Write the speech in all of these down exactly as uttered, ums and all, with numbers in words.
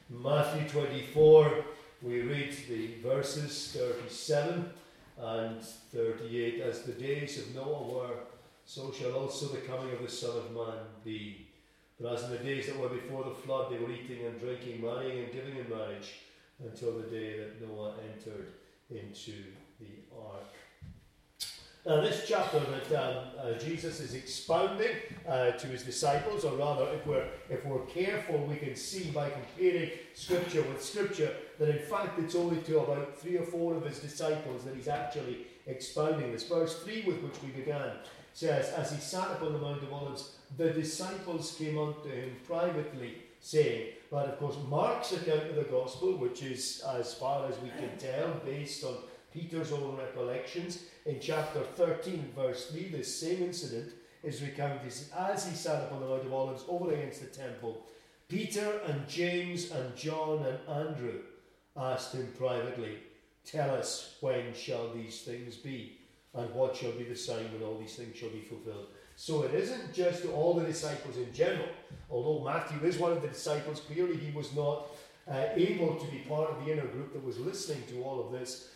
Matthew twenty-four, we read the verses thirty-seven and thirty-eight. As the days of Noah were, so shall also the coming of the Son of Man be. But as in the days that were before the flood, they were eating and drinking, marrying and giving in marriage, until the day that Noah entered into the ark. Now, this chapter that um, uh, Jesus is expounding uh, to his disciples, or rather, if we're if we're careful, we can see by comparing Scripture with Scripture that in fact it's only to about three or four of his disciples that he's actually expounding this. Verse three, with which we began, says, "As he sat upon the Mount of Olives, the disciples came unto him privately, saying," but of course Mark's account of the Gospel, which is, as far as we can tell, based on Peter's own recollections, in chapter thirteen, verse three, this same incident is recounted as he sat upon the Mount of Olives over against the temple. Peter and James and John and Andrew asked him privately, "Tell us, when shall these things be? And what shall be the sign when all these things shall be fulfilled?" So it isn't just to all the disciples in general. Although Matthew is one of the disciples, clearly he was not uh, able to be part of the inner group that was listening to all of this.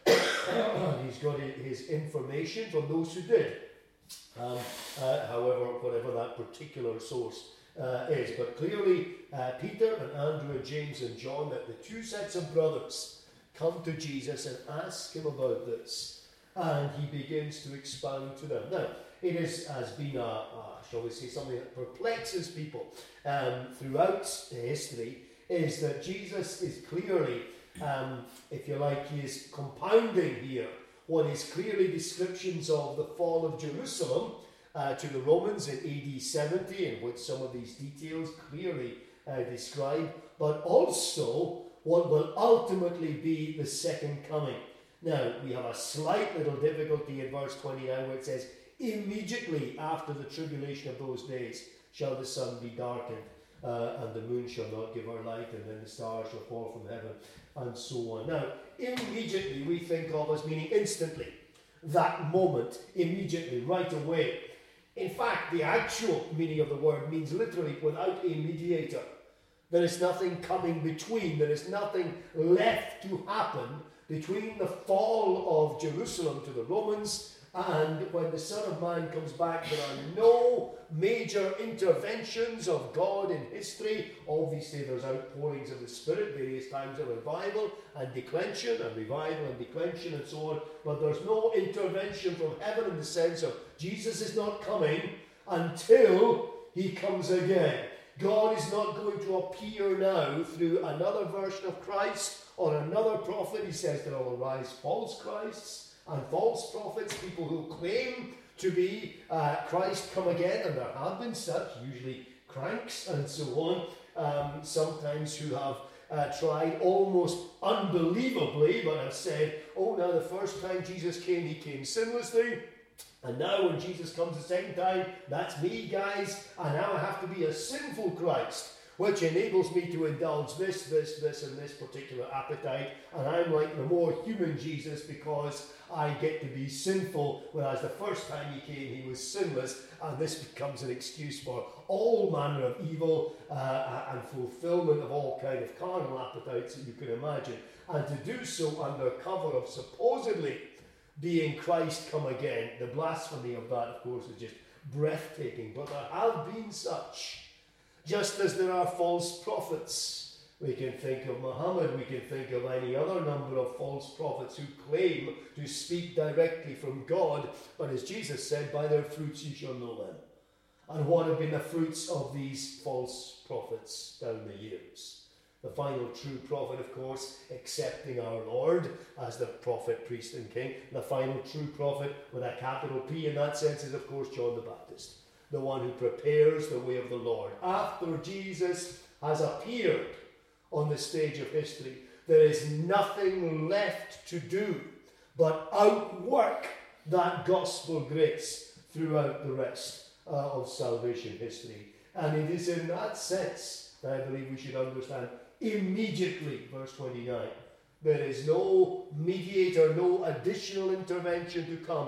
He's got his information from those who did, um, uh, however, whatever that particular source uh, is. But clearly, uh, Peter and Andrew and James and John, that the two sets of brothers, come to Jesus and ask him about this, and he begins to expound to them. Now, it is, has been a, a shall we say, something that perplexes people um, throughout history, is that Jesus is clearly, Um, if you like, he is compounding here what is clearly descriptions of the fall of Jerusalem uh, to the Romans in A D seventy, in which some of these details clearly uh, describe, but also what will ultimately be the second coming. Now, we have a slight little difficulty in verse twenty-nine where it says, "Immediately after the tribulation of those days shall the sun be darkened, Uh, and the moon shall not give her light, and then the stars shall fall from heaven," and so on. Now, immediately we think of as meaning instantly, that moment, immediately, right away. In fact, the actual meaning of the word means literally without a mediator. There is nothing coming between. There is nothing left to happen between the fall of Jerusalem to the Romans and when the Son of Man comes back. There are no major interventions of God in history. Obviously, there's outpourings of the Spirit, various times of revival and declension, and revival and declension and so on. But there's no intervention from heaven in the sense of Jesus is not coming until he comes again. God is not going to appear now through another version of Christ or another prophet. He says there will arise false Christs and false prophets, people who claim to be uh, Christ come again, and there have been such, usually cranks and so on, um, sometimes who have uh, tried almost unbelievably, but have said, "Oh, now the first time Jesus came, he came sinlessly, and now when Jesus comes the second time, that's me, guys, and now I have to be a sinful Christ, which enables me to indulge this, this, this, and this particular appetite, and I'm like the more human Jesus because I get to be sinful, whereas the first time he came, he was sinless," and this becomes an excuse for all manner of evil uh, and fulfillment of all kind of carnal appetites that you can imagine, and to do so under cover of supposedly being Christ come again. The blasphemy of that, of course, is just breathtaking, but there have been such. Just as there are false prophets. We can think of Muhammad, we can think of any other number of false prophets who claim to speak directly from God, but as Jesus said, "By their fruits you shall know them." And what have been the fruits of these false prophets down the years? The final true prophet, of course, accepting our Lord as the prophet, priest and king. The final true prophet with a capital P in that sense is, of course, John the Baptist, the one who prepares the way of the Lord. After Jesus has appeared on the stage of history, there is nothing left to do but outwork that gospel grace throughout the rest uh, of salvation history. And it is in that sense that I believe we should understand immediately, verse twenty-nine. There is no mediator, no additional intervention to come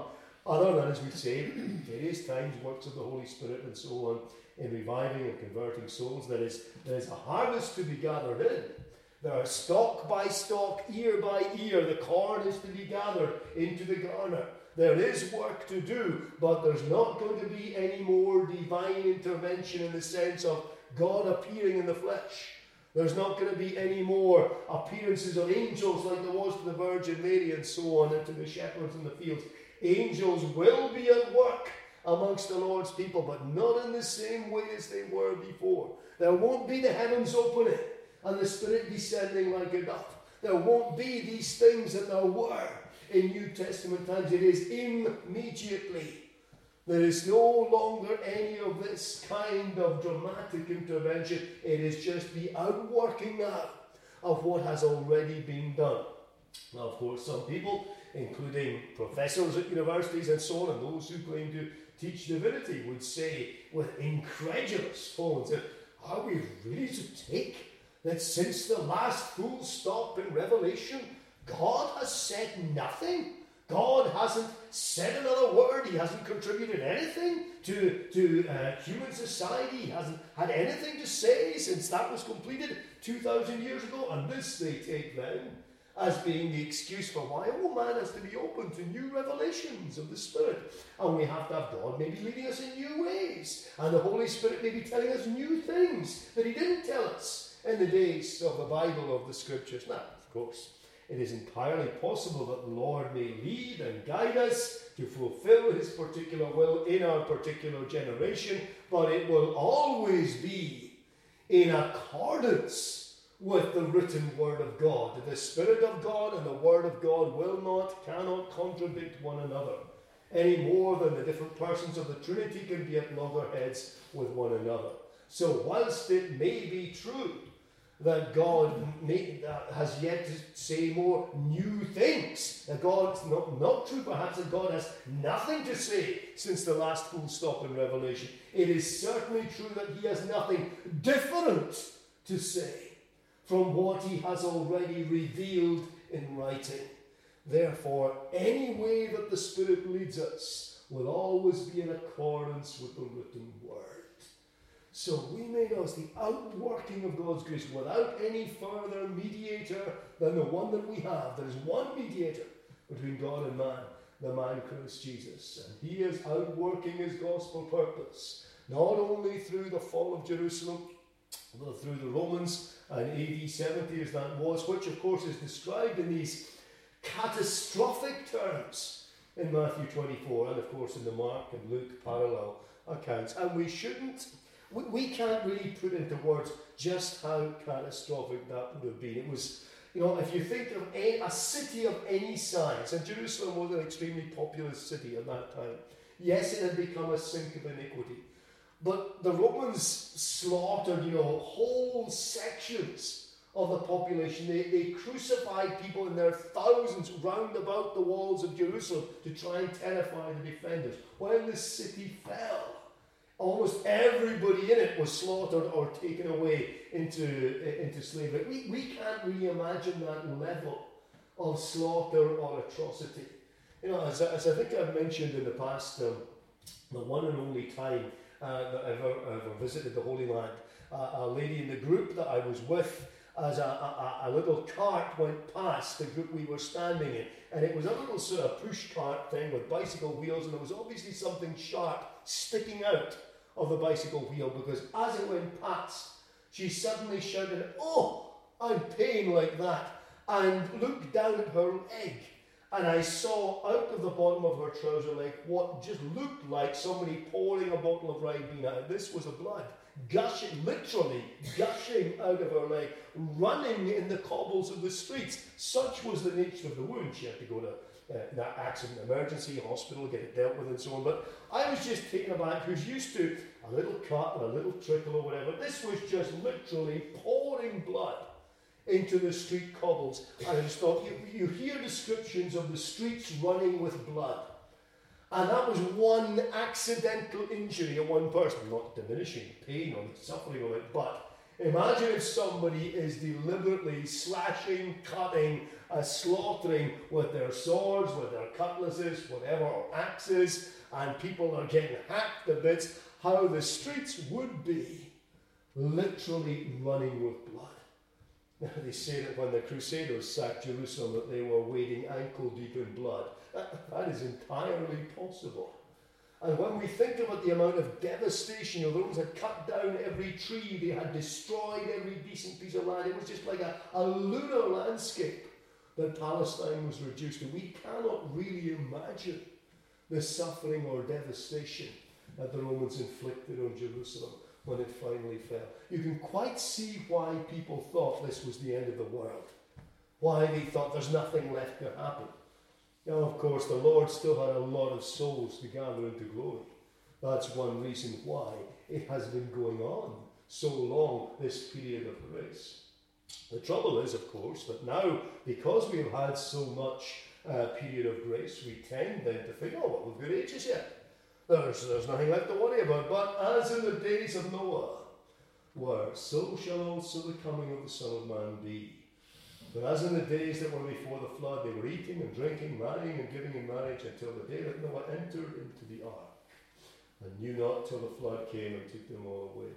other than, as we say, various times, works of the Holy Spirit and so on, in reviving and converting souls. There is, there is a harvest to be gathered in. There are stalk by stalk, ear by ear. The corn is to be gathered into the garner. There is work to do, but there's not going to be any more divine intervention in the sense of God appearing in the flesh. There's not going to be any more appearances of angels like there was to the Virgin Mary and so on, and to the shepherds in the fields. Angels will be at work amongst the Lord's people, but not in the same way as they were before. There won't be the heavens opening and the Spirit descending like a dove. There won't be these things that there were in New Testament times. It is immediately. There is no longer any of this kind of dramatic intervention. It is just the outworking out of what has already been done. Now, of course, some people, including professors at universities and so on, and those who claim to teach divinity, would say with incredulous tones, are we really to take that since the last full stop in Revelation, God has said nothing? God hasn't said another word. He hasn't contributed anything to, to uh, human society. He hasn't had anything to say since that was completed two thousand years ago. And this they take then as being the excuse for why all man has to be open to new revelations of the Spirit. And we have to have God maybe leading us in new ways. And the Holy Spirit may be telling us new things that he didn't tell us in the days of the Bible, of the Scriptures. Now, of course, it is entirely possible that the Lord may lead and guide us to fulfill his particular will in our particular generation, but it will always be in accordance with the written word of God. The Spirit of God and the word of God will not, cannot contradict one another, any more than the different persons of the Trinity can be at loggerheads with one another. So whilst it may be true that God may, uh, has yet to say more new things, that God's not, not true perhaps that God has nothing to say since the last full stop in Revelation, it is certainly true that he has nothing different to say from what he has already revealed in writing. Therefore, any way that the Spirit leads us will always be in accordance with the written word. So we may know it's the outworking of God's grace without any further mediator than the one that we have. There is one mediator between God and man, the man Christ Jesus. And he is outworking his gospel purpose, not only through the fall of Jerusalem, but through the Romans and A D seventy as that was, which of course is described in these catastrophic terms in Matthew twenty-four and of course in the Mark and Luke parallel accounts. And we shouldn't We, we can't really put into words just how catastrophic that would have been. It was, you know, if you think of a, a city of any size, and Jerusalem was an extremely populous city at that time. Yes, it had become a sink of iniquity. But the Romans slaughtered, you know, whole sections of the population. They, they crucified people in their thousands round about the walls of Jerusalem to try and terrify the defenders. When the city fell, almost everybody in it was slaughtered or taken away into, into slavery. We, we can't really imagine that level of slaughter or atrocity. You know, as, as I think I've mentioned in the past, um, the one and only time uh, that I've ever, ever visited the Holy Land, uh, a lady in the group that I was with, as a, a, a little cart went past the group we were standing in, and it was a little sort of push cart thing with bicycle wheels, and there was obviously something sharp sticking out of the bicycle wheel, because as it went past, she suddenly shouted, "Oh, I'm pain," like that, and looked down at her leg, and I saw out of the bottom of her trouser leg what just looked like somebody pouring a bottle of Ribena, and this was the blood gushing, literally gushing out of her leg, running in the cobbles of the streets. Such was the nature of the wound. She had to go to Uh, that accident emergency hospital, get it dealt with and so on. But I was just taken aback, who's used to a little cut or a little trickle or whatever. This was just literally pouring blood into the street cobbles. And I just thought, you, you hear descriptions of the streets running with blood. And that was one accidental injury of one person, not diminishing pain or suffering of it, but Imagine if somebody is deliberately slashing, cutting, uh, slaughtering with their swords, with their cutlasses, whatever, or axes, and people are getting hacked to bits, how the streets would be literally running with blood. Now, they say that when the Crusaders sacked Jerusalem that they were wading ankle deep in blood. That, that is entirely possible. And when we think about the amount of devastation, you know, the Romans had cut down every tree, they had destroyed every decent piece of land. It was just like a, a lunar landscape that Palestine was reduced to. We cannot really imagine the suffering or devastation that the Romans inflicted on Jerusalem when it finally fell. You can quite see why people thought this was the end of the world. Why they thought there's nothing left to happen. Now, of course, the Lord still had a lot of souls to gather into glory. That's one reason why it has been going on so long, this period of grace. The trouble is, of course, that now, because we have had so much uh, period of grace, we tend then to think, oh, well, we've got ages yet. There's, there's nothing left to worry about. But as in the days of Noah were, so shall also the coming of the Son of Man be. But as in the days that were before the flood, they were eating and drinking, marrying and giving in marriage until the day that Noah entered into the ark, and knew not till the flood came and took them all away.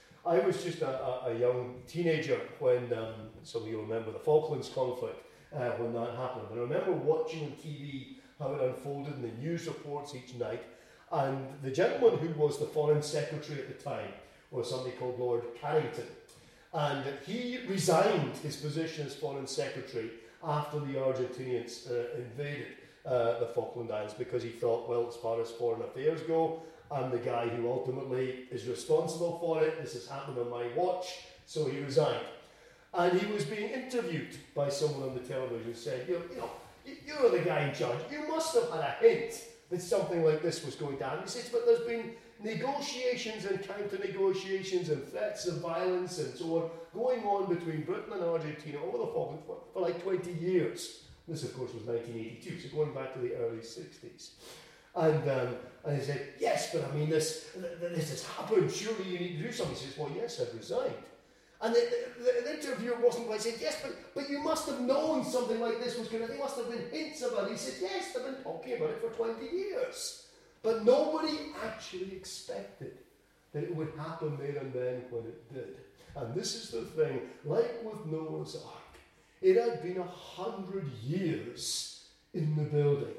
I was just a, a, a young teenager when, um, some of you remember the Falklands conflict, uh, when that happened. And I remember watching on T V how it unfolded in the news reports each night. And the gentleman who was the Foreign Secretary at the time was somebody called Lord Carrington. And he resigned his position as Foreign Secretary after the Argentinians uh, invaded uh, the Falkland Islands, because he thought, well, as far as foreign affairs go, I'm the guy who ultimately is responsible for it. This has happened on my watch. So he resigned. And he was being interviewed by someone on the television who said, you know, you know, you're the guy in charge. You must have had a hint that something like this was going to happen. He says, but there's been negotiations and counter-negotiations and threats of violence and so on going on between Britain and Argentina over the Falklands for, for like twenty years. This, of course, was nineteen eighty-two, so going back to the early sixties. And, um, and he said, yes, but I mean, this, this has happened. Surely you need to do something. He says, well, yes, I've resigned. And the, the, the interviewer wasn't quite saying, yes, but, but you must have known something like this was going to, there must have been hints about it. He said, yes, they've been talking about it for twenty years. But nobody actually expected that it would happen there and then when it did. And this is the thing, like with Noah's Ark, it had been a hundred years in the building.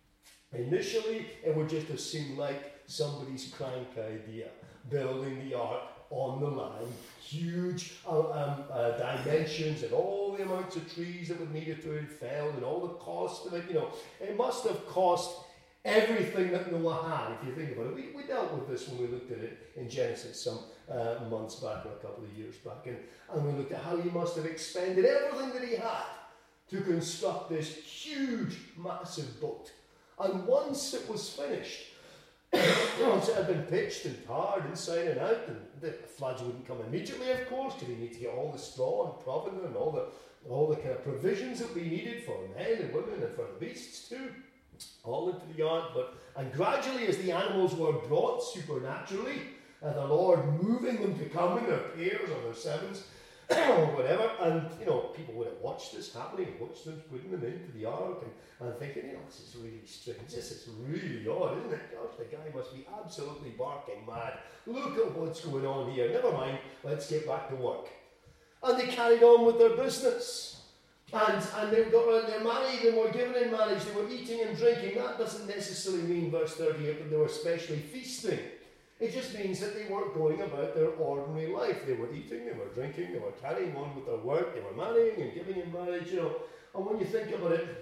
Initially, it would just have seemed like somebody's crank idea, building the ark on the land, huge uh, um, uh, dimensions and all the amounts of trees that would need it to be felled and all the cost of it. You know, it must have cost everything that Noah had, if you think about it. We, we dealt with this when we looked at it in Genesis some uh, months back, or a couple of years back, and, and we looked at how he must have expended everything that he had to construct this huge, massive boat. And once it was finished, once it had been pitched and tarred inside and out, and the floods wouldn't come immediately, of course, because you need to get all the straw and provender and all the all the kind of provisions that we needed for men and women and for the beasts too, all into the ark. But and gradually, as the animals were brought supernaturally, and the Lord moving them to come in their pairs or their sevens or whatever, and you know, people would have watched this happening, watched them putting them into the ark, and, and thinking, you know, this is really strange, this is really odd, isn't it? Gosh, the guy must be absolutely barking mad. Look at what's going on here. Never mind, let's get back to work. And they carried on with their business. And, and they got they're married and were given in marriage, they were eating and drinking. That doesn't necessarily mean, verse thirty-eight, that they were especially feasting. It just means that they weren't going about their ordinary life. They were eating, they were drinking, they were carrying on with their work, they were marrying and giving in marriage, you know. And when you think about it,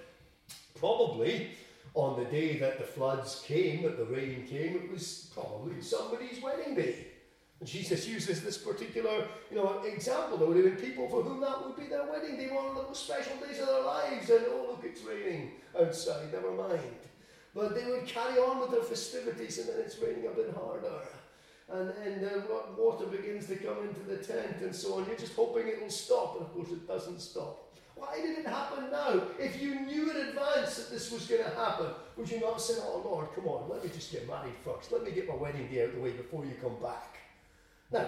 probably on the day that the floods came, that the rain came, it was probably somebody's wedding day. And Jesus uses this particular, you know, example. There would have been people for whom that would be their wedding day, one of the most special days of their lives. And oh, look, it's raining outside, never mind. But they would carry on with their festivities, and then it's raining a bit harder. And then the water begins to come into the tent and so on. You're just hoping it will stop, and of course it doesn't stop. Why did it happen now? If you knew in advance that this was going to happen, would you not say, oh Lord, come on, let me just get married first. Let me get my wedding day out of the way before you come back. Now,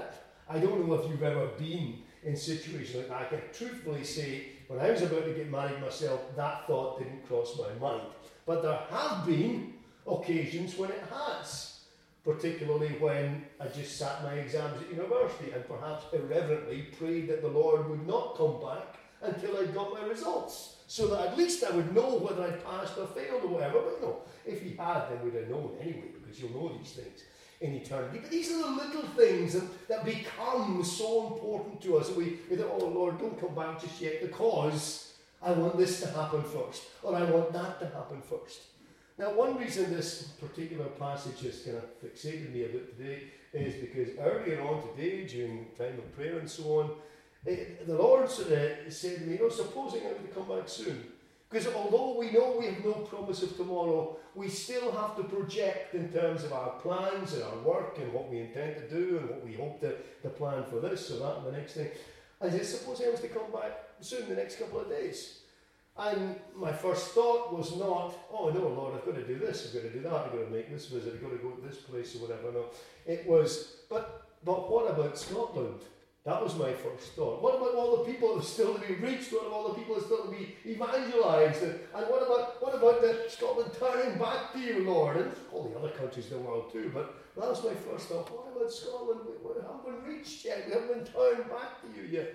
I don't know if you've ever been in situations like that. I can truthfully say, when I was about to get married myself, that thought didn't cross my mind. But there have been occasions when it has, particularly when I just sat my exams at university and perhaps irreverently prayed that the Lord would not come back until I got my results, so that at least I would know whether I passed or failed or whatever. But you know, if he had, then we'd have known anyway, because you'll know these things in eternity. But these are the little things that, that become so important to us. And we, we think, oh Lord, don't come back just yet, because I want this to happen first, or I want that to happen first. Now, one reason this particular passage has kind of fixated me a bit today is because earlier on today, during time of prayer and so on, it, the Lord sort of said to me, you know, supposing I were to come back soon. Because although we know we have no promise of tomorrow, we still have to project in terms of our plans and our work and what we intend to do and what we hope to, to plan for this or that and the next thing. I said, suppose I was to come back soon, the next couple of days. And my first thought was not, oh no, Lord, I've got to do this, I've got to do that, I've got to make this visit, I've got to go to this place or whatever. No, it was, but but what about Scotland? That was my first thought. What about all the people that are still to be reached? What about all the people that are still to be evangelized? And, and what about what about the Scotland turning back to you, Lord? And all the other countries in the world too. But that was my first thought. What about Scotland? We, we haven't been reached yet. We haven't been turned back to you yet.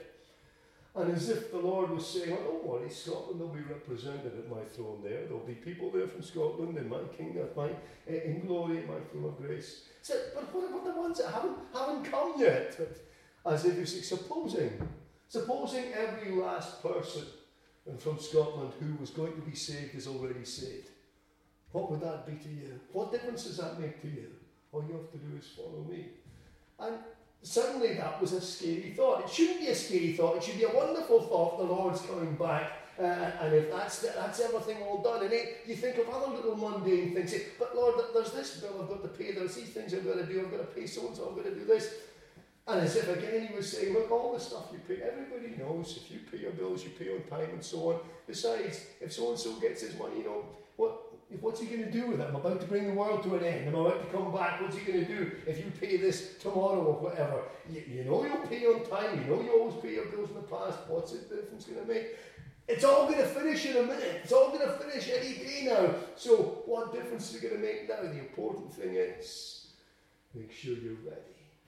And as if the Lord was saying, well, don't worry, Scotland will be represented at my throne there. There'll be people there from Scotland in my kingdom, my, in glory, in my throne of grace. So, but what about the ones that haven't, haven't come yet? But as if you say, supposing, supposing every last person from Scotland who was going to be saved is already saved, what would that be to you? What difference does that make to you? All you have to do is follow me. And suddenly that was a scary thought. It shouldn't be a scary thought. It should be a wonderful thought. The Lord's coming back. Uh, and if that's the, that's everything all done. And it, you think of other little mundane things. Say, but Lord, there's this bill I've got to pay. There's these things I've got to do. I've got to pay so-and-so. I've got to do this. And as if again he was saying, look, all the stuff you pay, everybody knows. If you pay your bills, you pay on time and so on. Besides, if so-and-so gets his money, you know, what... what's he going to do with it? I'm about to bring the world to an end. I'm about to come back. What's he going to do if you pay this tomorrow or whatever? You, you know you'll pay on time. You know you always pay your bills in the past. What's the difference going to make? It's all going to finish in a minute. It's all going to finish any day now. So what difference is it going to make now? The important thing is, make sure you're ready.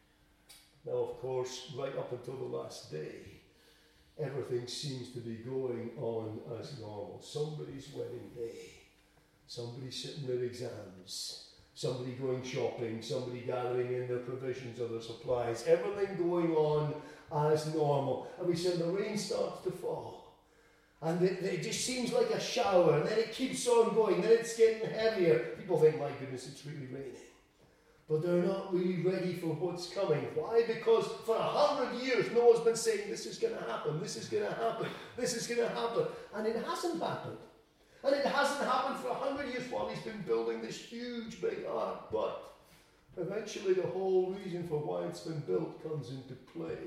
Now, of course, right up until the last day, everything seems to be going on as normal. Somebody's wedding day. Somebody sitting their exams, somebody going shopping, somebody gathering in their provisions or their supplies, everything going on as normal. And we said the rain starts to fall. And it, it just seems like a shower, and then it keeps on going, then it's getting heavier. People think, my goodness, it's really raining. But they're not really ready for what's coming. Why? Because for a hundred years, Noah's been saying, this is going to happen, this is going to happen, this is going to happen. And it hasn't happened. And it hasn't happened for a hundred years while he's been building this huge big ark. But eventually the whole reason for why it's been built comes into play.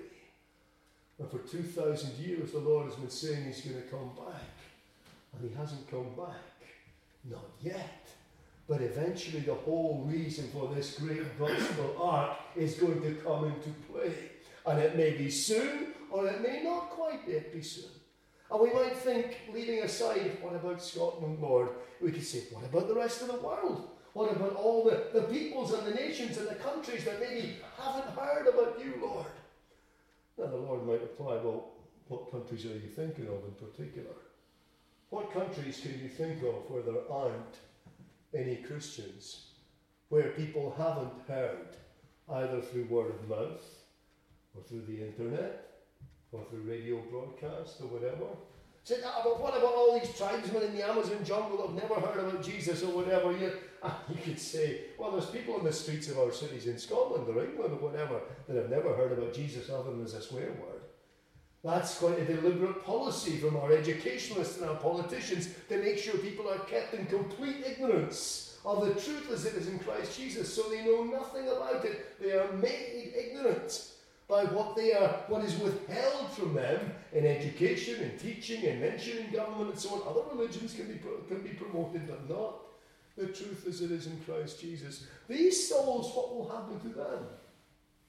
And for two thousand years the Lord has been saying he's going to come back. And he hasn't come back. Not yet. But eventually the whole reason for this great gospel ark is going to come into play. And it may be soon, or it may not quite yet be soon. And we might think, leaving aside, what about Scotland, Lord? We could say, what about the rest of the world? What about all the, the peoples and the nations and the countries that maybe haven't heard about you, Lord? Now the Lord might reply, well, what countries are you thinking of in particular? What countries can you think of where there aren't any Christians? Where people haven't heard, either through word of mouth, or through the internet, or through radio broadcast or whatever. Say, ah, but what about all these tribesmen in the Amazon jungle that have never heard about Jesus or whatever? You, ah, you could say, well, there's people in the streets of our cities in Scotland or England or whatever that have never heard about Jesus other than as a swear word. That's quite a deliberate policy from our educationalists and our politicians to make sure people are kept in complete ignorance of the truth as it is in Christ Jesus, so they know nothing about it. They are made ignorant by what they are, what is withheld from them in education, in teaching, in mention in government, and so on. Other religions can be can be promoted, but not the truth as it is in Christ Jesus. These souls, what will happen to them?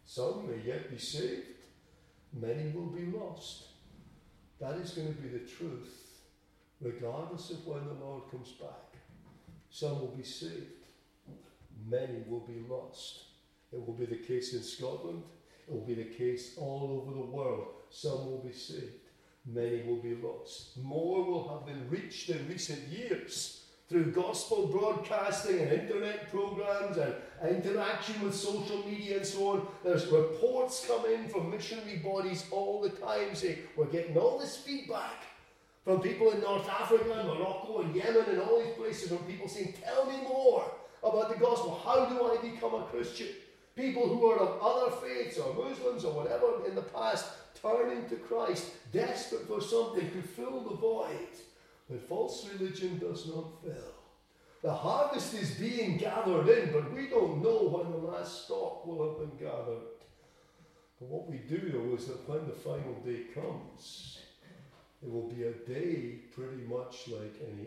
Some may yet be saved. Many will be lost. That is going to be the truth, regardless of when the Lord comes back. Some will be saved. Many will be lost. It will be the case in Scotland. It will be the case all over the world. Some will be saved. Many will be lost. More will have been reached in recent years through gospel broadcasting and internet programs and interaction with social media and so on. There's reports come in from missionary bodies all the time saying, we're getting all this feedback from people in North Africa and Morocco and Yemen and all these places, from people saying, tell me more about the gospel. How do I become a Christian? People who are of other faiths or Muslims or whatever in the past turning to Christ, desperate for something to fill the void that false religion does not fill. The harvest is being gathered in, but we don't know when the last stalk will have been gathered. But what we do know is that when the final day comes, it will be a day pretty much like any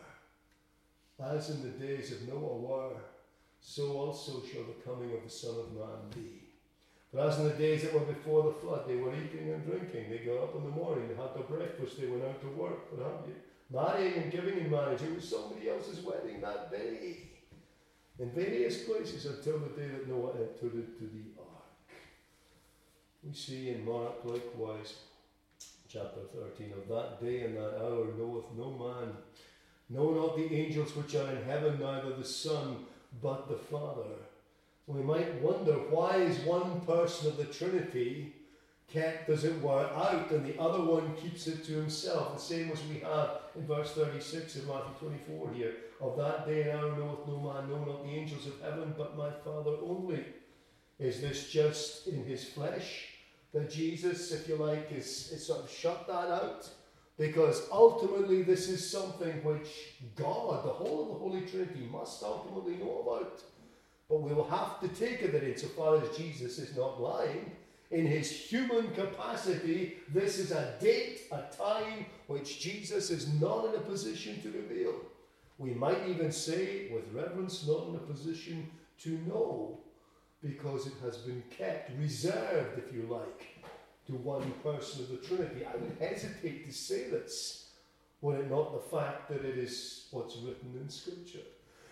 other. As in the days of Noah were, so also shall the coming of the Son of Man be. But as in the days that were before the flood, they were eating and drinking. They got up in the morning, they had their breakfast, they went out to work, what have you. Marrying and giving in marriage. It was somebody else's wedding that day. In various places until the day that Noah entered into the ark. We see in Mark likewise, chapter thirteen, of that day and that hour knoweth no man, no, not the angels which are in heaven, neither the Son, but the Father. We might wonder, why is one person of the Trinity kept, as it were, out, and the other one keeps it to himself? The same as we have in verse thirty-six of Matthew twenty-four here. Of that day and hour knoweth no man, no, not the angels of heaven, but my Father only. Is this just in his flesh that Jesus, if you like, is, is sort of shut that out? Because ultimately this is something which God, the whole of the Holy Trinity, must ultimately know about. But we will have to take it that insofar as Jesus is not lying, in his human capacity, this is a date, a time, which Jesus is not in a position to reveal. We might even say, with reverence, not in a position to know, because it has been kept, reserved, if you like, to one person of the Trinity. I would hesitate to say this, were it not the fact that it is what's written in Scripture.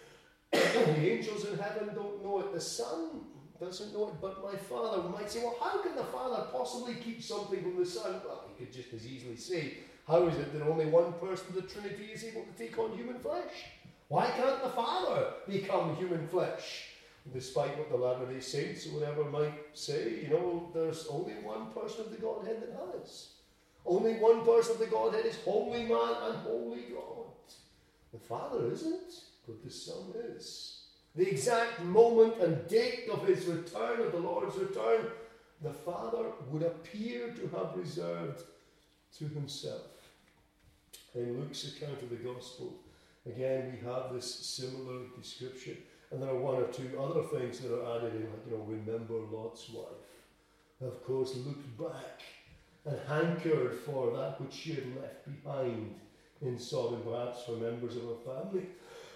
The angels in heaven don't know it. The Son doesn't know it, but my Father. We might say, well, how can the Father possibly keep something from the Son? Well, he could just as easily say, how is it that only one person of the Trinity is able to take on human flesh? Why can't the Father become human flesh? Despite what the Latter-day Saints or whatever might say, you know, there's only one person of the Godhead that has. Only one person of the Godhead is holy man and holy God. The Father isn't, but the Son is. The exact moment and date of his return, of the Lord's return, the Father would appear to have reserved to himself. In Luke's account of the Gospel, again, we have this similar description. And there are one or two other things that are added in, like, you know, remember Lot's wife. Of course, looked back and hankered for that which she had left behind in Sodom, perhaps for members of her family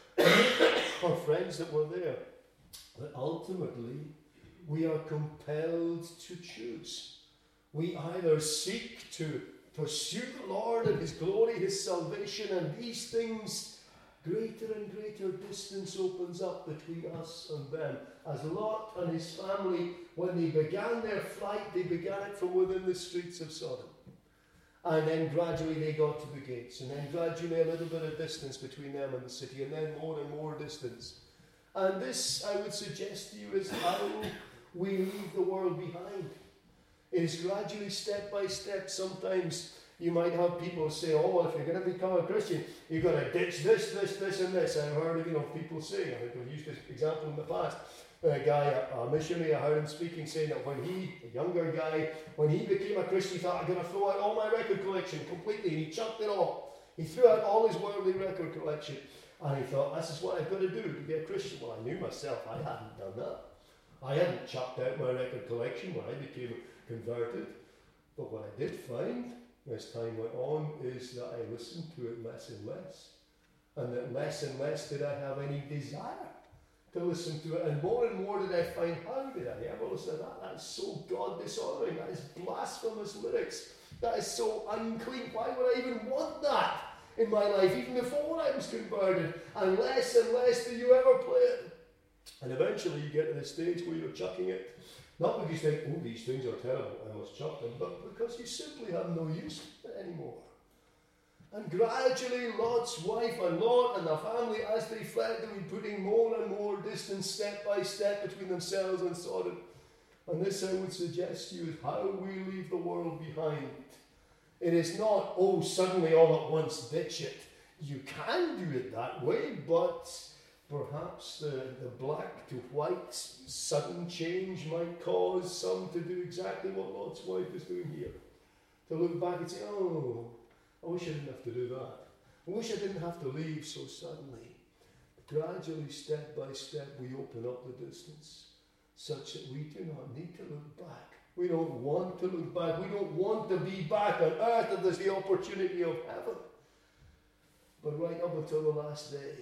or friends that were there. But ultimately, we are compelled to choose. We either seek to pursue the Lord and his glory, his salvation, and these things, greater and greater distance opens up between us and them. As Lot and his family, when they began their flight, they began it from within the streets of Sodom. And then gradually they got to the gates. And then gradually a little bit of distance between them and the city. And then more and more distance. And this, I would suggest to you, is how we leave the world behind. It is gradually, step by step. Sometimes you might have people say, oh, well, if you're going to become a Christian, you've got to ditch this, this, this, and this. I've heard of, you know, people saying, I think I've used this example in the past. A guy, a, a missionary, I heard him speaking, saying that when he, a younger guy, when he became a Christian, he thought, I'm going to throw out all my record collection completely, and he chucked it all. He threw out all his worldly record collection, and he thought, this is what I've got to do to be a Christian. Well, I knew myself, I hadn't done that. I hadn't chucked out my record collection when I became converted. But what I did find, as time went on, is that I listened to it less and less. And that less and less did I have any desire to listen to it. And more and more did I find, how did I ever listen to that? That's so God dishonoring. That is blasphemous lyrics. That is so unclean. Why would I even want that in my life, even before I was converted? And less and less do you ever play it. And eventually you get to the stage where you're chucking it. Not because you think, oh, these things are terrible, I must chuck them, but because you simply have no use for it anymore. And gradually Lot's wife and Lot and their family, as they fled, they were putting more and more distance step by step between themselves and Sodom. And this, I would suggest to you, is how we leave the world behind. It is not, oh, suddenly all at once ditch it. You can do it that way, but perhaps the, the black to white sudden change might cause some to do exactly what Lot's wife is doing here. To look back and say, oh, I wish I didn't have to do that. I wish I didn't have to leave so suddenly. Gradually, step by step, we open up the distance such that we do not need to look back. We don't want to look back. We don't want to be back on earth if there's the opportunity of heaven. But right up until the last day,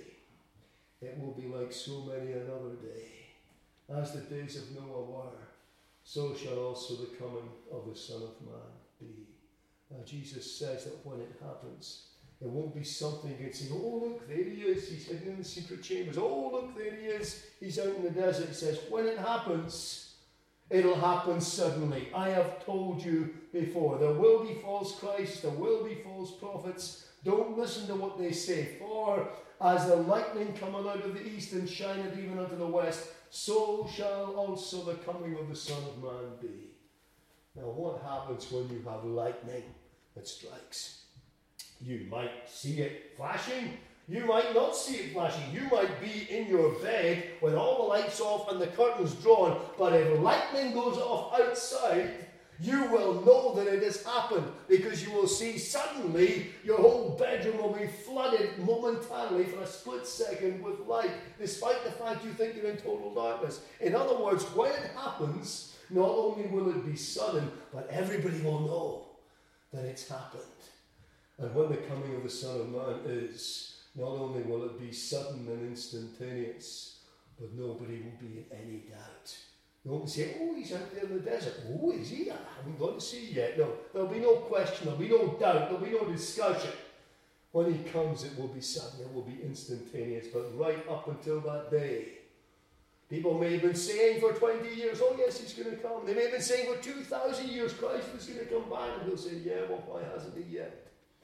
it will be like so many another day. As the days of Noah were, so shall also the coming of the Son of Man be. Now Jesus says that when it happens, it won't be something you can say, oh look, there he is, he's hidden in the secret chambers. Oh look, there he is, he's out in the desert. He says, when it happens, it'll happen suddenly. I have told you before, there will be false Christs, there will be false prophets. Don't listen to what they say, for as the lightning cometh out of the east and shineth even unto the west, so shall also the coming of the Son of Man be. Now what happens when you have lightning that strikes? You might see it flashing, you might not see it flashing. You might be in your bed with all the lights off and the curtains drawn, but if lightning goes off outside, you will know that it has happened, because you will see suddenly your whole bedroom will be flooded momentarily for a split second with light, despite the fact you think you're in total darkness. In other words, when it happens, not only will it be sudden, but everybody will know that it's happened. And when the coming of the Son of Man is, not only will it be sudden and instantaneous, but nobody will be in any doubt. You won't say, oh, he's out there in the desert. Oh, is he? I haven't gone to see yet. No, there'll be no question, there'll be no doubt, there'll be no discussion. When he comes, it will be sudden, it will be instantaneous. But right up until that day, people may have been saying for twenty years, oh yes, he's going to come. They may have been saying for two thousand years, Christ is going to come back. And he'll say, yeah, well, why hasn't he yet?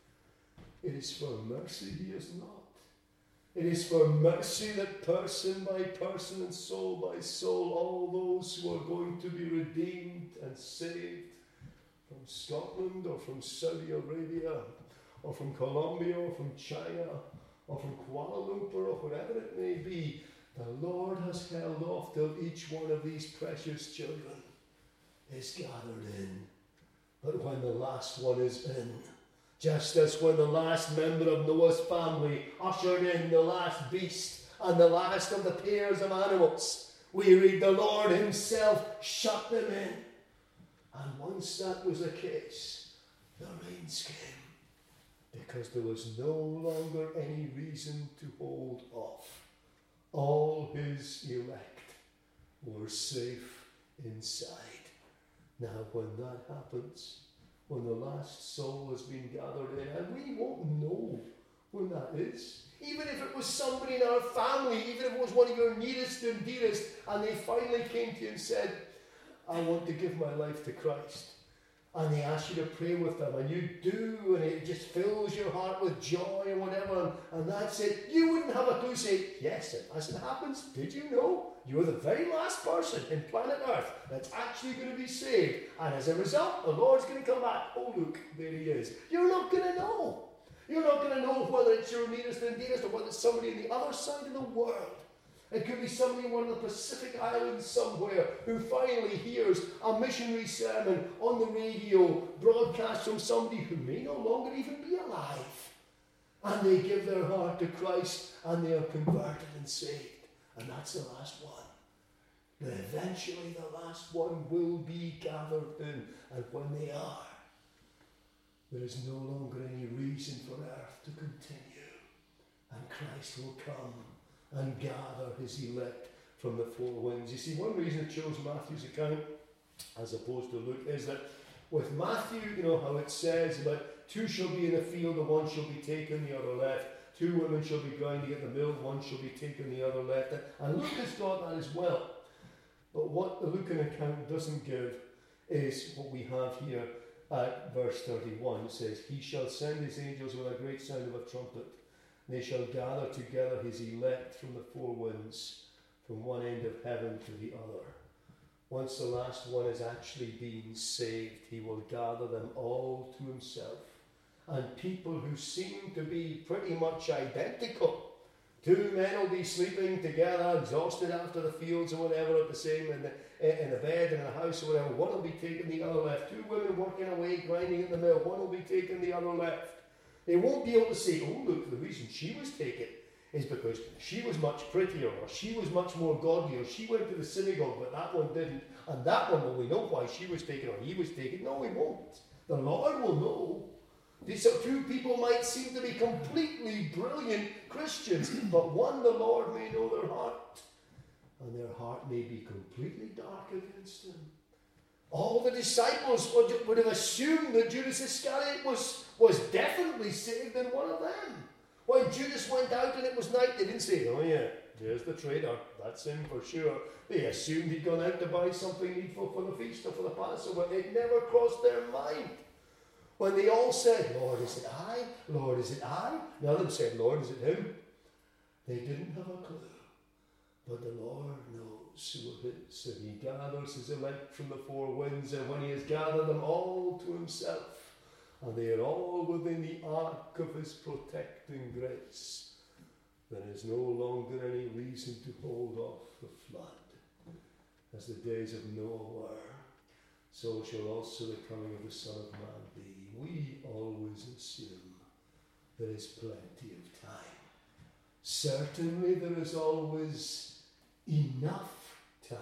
It is for mercy he is not. It is for mercy that person by person and soul by soul, all those who are going to be redeemed and saved from Scotland or from Saudi Arabia or from Colombia or from China or from Kuala Lumpur or wherever it may be, the Lord has held off till each one of these precious children is gathered in. But when the last one is in, just as when the last member of Noah's family ushered in the last beast and the last of the pairs of animals, we read the Lord himself shut them in. And once that was the case, the rains came, because there was no longer any reason to hold off. All his elect were safe inside. Now when that happens, when the last soul has been gathered in, and we won't know when that is. Even if it was somebody in our family, even if it was one of your nearest and dearest, and they finally came to you and said, I want to give my life to Christ. And they ask you to pray with them, and you do, and it just fills your heart with joy and whatever, and, and that's it. You wouldn't have a clue, say, yes, as it happens, did you know? You're the very last person in planet Earth that's actually going to be saved. And as a result, the Lord's going to come back. Oh, look, there he is. You're not going to know. You're not going to know whether it's your nearest and dearest or whether it's somebody on the other side of the world. It could be somebody in one of the Pacific Islands somewhere who finally hears a missionary sermon on the radio broadcast from somebody who may no longer even be alive. And they give their heart to Christ and they are converted and saved. And that's the last one. But eventually the last one will be gathered in. And when they are, there is no longer any reason for earth to continue. And Christ will come and gather his elect from the four winds. You see, one reason I chose Matthew's account as opposed to Luke is that with Matthew, you know how it says about two shall be in the field, the one shall be taken, the other left. Two women shall be grinding at the mill, one shall be taken, the other left. And Luke has got that as well. But what the Lucan account doesn't give is what we have here at verse thirty-one. It says, he shall send his angels with a great sound of a trumpet. They shall gather together his elect from the four winds, from one end of heaven to the other. Once the last one has actually been saved, he will gather them all to himself. And people who seem to be pretty much identical, two men will be sleeping together, exhausted after the fields or whatever, at the same in the, in the bed in the house or whatever. One will be taken, the other left. Two women working away, grinding in the mill. One will be taken, the other left. They won't be able to say, oh, look, the reason she was taken is because she was much prettier, or she was much more godly, or she went to the synagogue, but that one didn't. And that one, well, we know why she was taken, or he was taken. No, we won't. The Lord will know. These two people might seem to be completely brilliant Christians, but one, the Lord may know their heart, and their heart may be completely dark against him. All the disciples would, would have assumed that Judas Iscariot was, was definitely saved than one of them. When Judas went out and it was night, they didn't say, oh yeah, there's the traitor, that's him for sure. They assumed he'd gone out to buy something needful for the feast or for the Passover. It never crossed their mind. When they all said, Lord, is it I? Lord, is it I? None of them said, Lord, is it him? They didn't have a clue. But the Lord knows who it is. And he gathers his elect from the four winds. And when he has gathered them all to himself, and they are all within the ark of his protecting grace, there is no longer any reason to hold off the flood. As the days of Noah were, so shall also the coming of the Son of Man be. We always assume there is plenty of time. Certainly there is always enough time.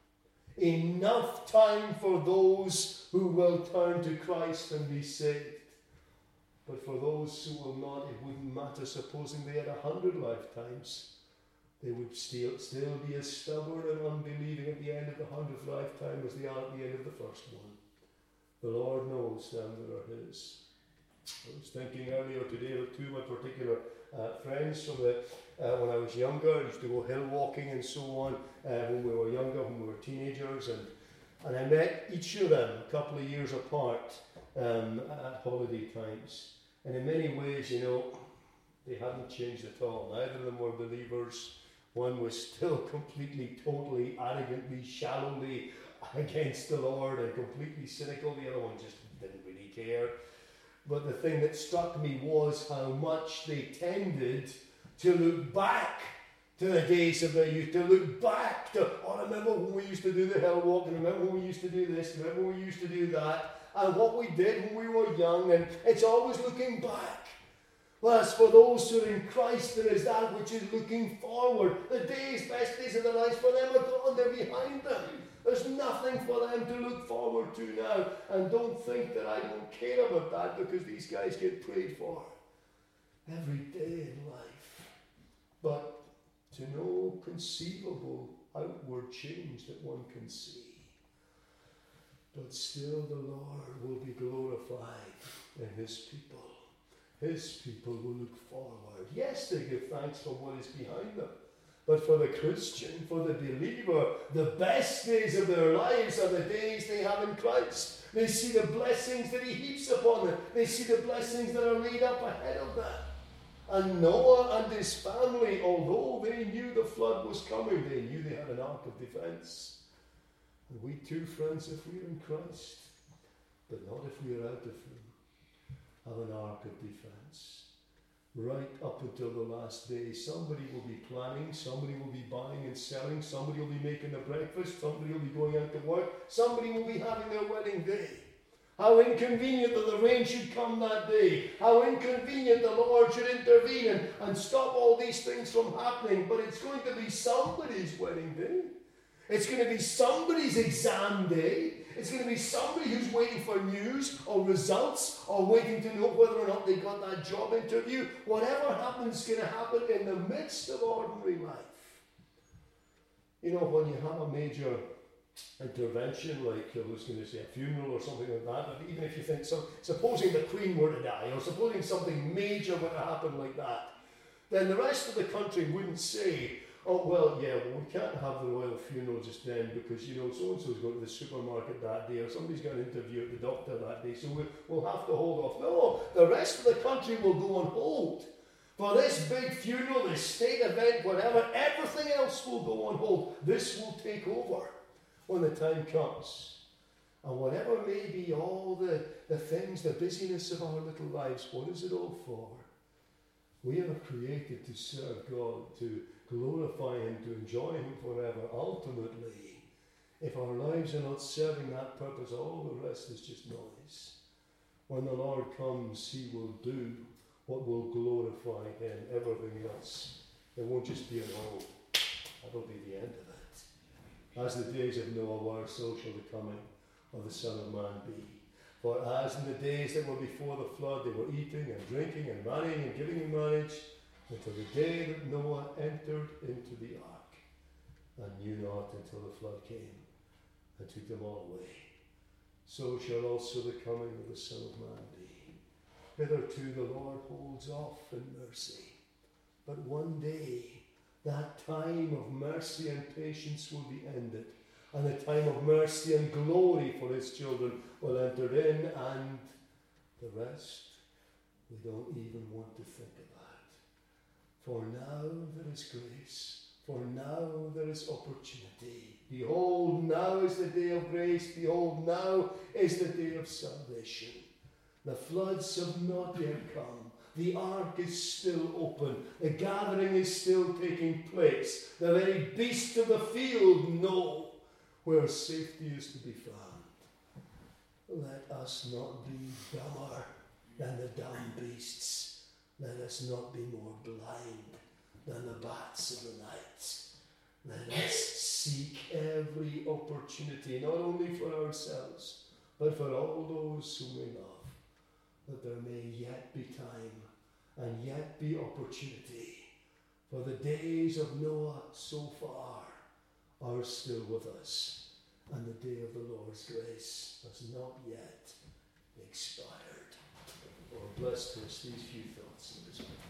Enough time for those who will turn to Christ and be saved. But for those who will not, it wouldn't matter. Supposing they had a hundred lifetimes, they would still, still be as stubborn and unbelieving at the end of the hundredth lifetime as they are at the end of the first one. The Lord knows them that are his. I was thinking earlier today of two of my particular uh, friends from the, uh, when I was younger. I used to go hill walking and so on uh, when we were younger, when we were teenagers. And, and I met each of them a couple of years apart um, at holiday times. And in many ways, you know, they hadn't changed at all. Neither of them were believers. One was still completely, totally, arrogantly, shallowly against the Lord and completely cynical. The other one just didn't really care. But the thing that struck me was how much they tended to look back to the days of their youth, to look back to, oh, remember when we used to do the hill walk, and remember when we used to do this, remember when we used to do that, and what we did when we were young, and it's always looking back. Whereas for those who are in Christ, there is that which is looking forward. The days, best days of their lives for them are gone, they're behind them. There's nothing for them to look forward to now. And don't think that I don't care about that, because these guys get prayed for every day in life. But to no conceivable outward change that one can see. But still the Lord will be glorified in his people. His people will look forward. Yes, they give thanks for what is behind them. But for the Christian, for the believer, the best days of their lives are the days they have in Christ. They see the blessings that he heaps upon them. They see the blessings that are laid up ahead of them. And Noah and his family, although they knew the flood was coming, they knew they had an ark of defense. And we too, friends, if we're in Christ, but not if we're out of him, have an ark of defense. Right up until the last day, somebody will be planning, somebody will be buying and selling, somebody will be making the breakfast, somebody will be going out to work, somebody will be having their wedding day. How inconvenient that the rain should come that day. How inconvenient the Lord should intervene and, and stop all these things from happening. But it's going to be somebody's wedding day. It's going to be somebody's exam day. It's going to be somebody who's waiting for news or results or waiting to know whether or not they got that job interview. Whatever happens is going to happen in the midst of ordinary life. You know, when you have a major intervention, like I was going to say a funeral or something like that, but even if you think, so, supposing the Queen were to die, or supposing something major were to happen like that, then the rest of the country wouldn't say, oh, well, yeah, well, we can't have the royal funeral just then because, you know, so-and-so's going to the supermarket that day, or somebody's got an interview at the doctor that day, so we, we'll have to hold off. No, the rest of the country will go on hold. For this big funeral, this state event, whatever, everything else will go on hold. This will take over when the time comes. And whatever may be all the, the things, the busyness of our little lives, what is it all for? We are created to serve God, to glorify Him, to enjoy Him forever. Ultimately, if our lives are not serving that purpose, all the rest is just noise. When the Lord comes, He will do what will glorify Him. Everything else, it won't just be an oh, that'll be the end of it. As the days of Noah were, so shall the coming of the Son of Man be. For as in the days that were before the flood, they were eating and drinking and marrying and giving in marriage, until the day that Noah entered into the ark, and knew not until the flood came and took them all away. So shall also the coming of the Son of Man be. Hitherto the Lord holds off in mercy, but one day that time of mercy and patience will be ended, and the time of mercy and glory for His children will enter in, and the rest we don't even want to think about. For now there is grace, for now there is opportunity. Behold, now is the day of grace, behold, now is the day of salvation. The floods have not yet come. The ark is still open. The gathering is still taking place. The very beasts of the field know where safety is to be found. Let us not be dumber than the dumb beasts. Let us not be more blind than the bats of the night. Let us seek every opportunity, not only for ourselves, but for all those whom we love, that there may yet be time and yet be opportunity. For the days of Noah so far are still with us, and the day of the Lord's grace has not yet expired. Lord, bless to us these few thoughts in this moment.